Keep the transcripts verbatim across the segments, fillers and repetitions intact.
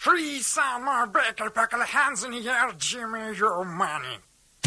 Free summer breaker, pack your hands in the air, Jimmy, your money.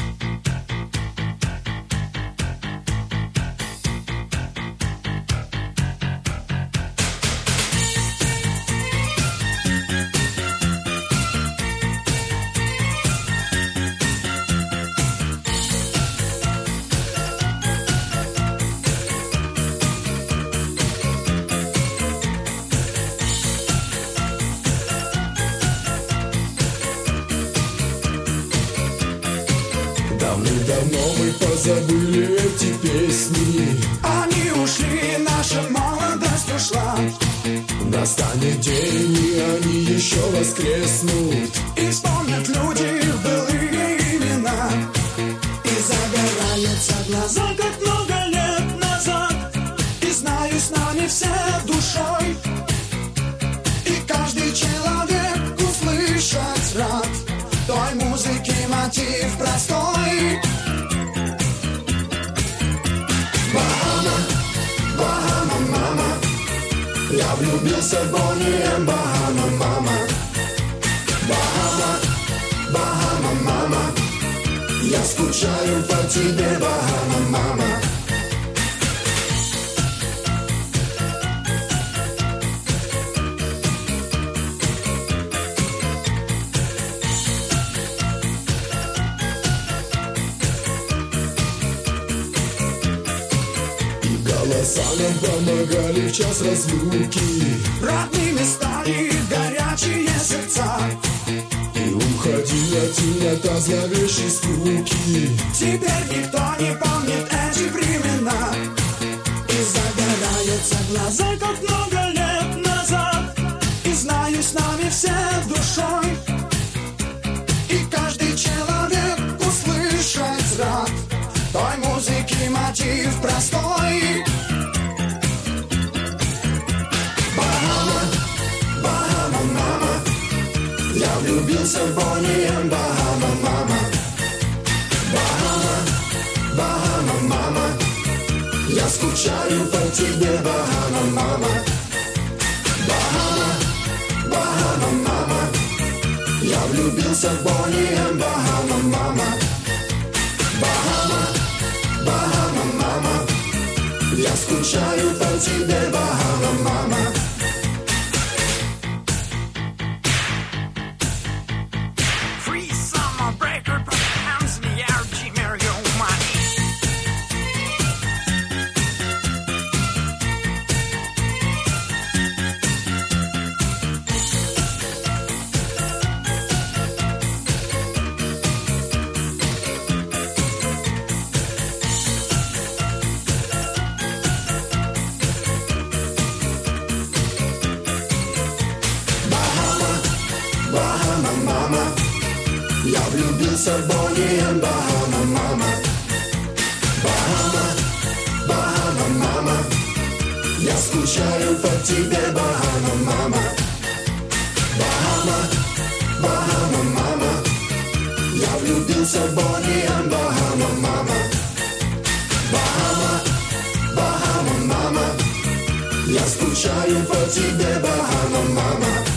Давно мы позабыли эти песни. Они ушли, наша молодость ушла. Настанет день, и они еще воскреснут. И вспомнят люди былые имена. И загораются глаза, как много лет назад. И знаю, с нами все душой. И каждый человек услышать рад той музыки мотив простой. Bahama, Bahama, мама. Я влюбился в Бонни М, Bahama, мама. Bahama, Bahama, мама. Я скучаю по тебе, Bahama, мама. Голоса нам помогали в час разлуки. Родными стали горячие сердца. И уходила темнота зловещей скуки. Теперь никто не помнит эти времена. И загораются глаза, как много лет назад. И знаю, с нами все душой. И каждый человек услышать рад той музыки мотив простой. Bahama, Bahama, мама. Я влюбился в Бонни М, Bahama, мама. Bahama, Bahama, мама. Я скучаю по тебе, Bahama, мама. Bahama, Bahama, мама. Я влюбился в Бонни М, Bahama, мама. Bahama, Bahama, мама. Я скучаю по тебе, Bahama, мама. Free summer breaker, put your hands in the air, Jimmy, your money. Bahama, мама. Я влюбился в Бонни М, Bahama, мама. Bahama, Bahama, мама. Я скучаю по тебе, Bahama, мама. Bahama, Bahama, мама. Я влюбился в Бонни М, Bahama, мама. Bahama, Bahama, мама. Я скучаю по тебе, Bahama, мама.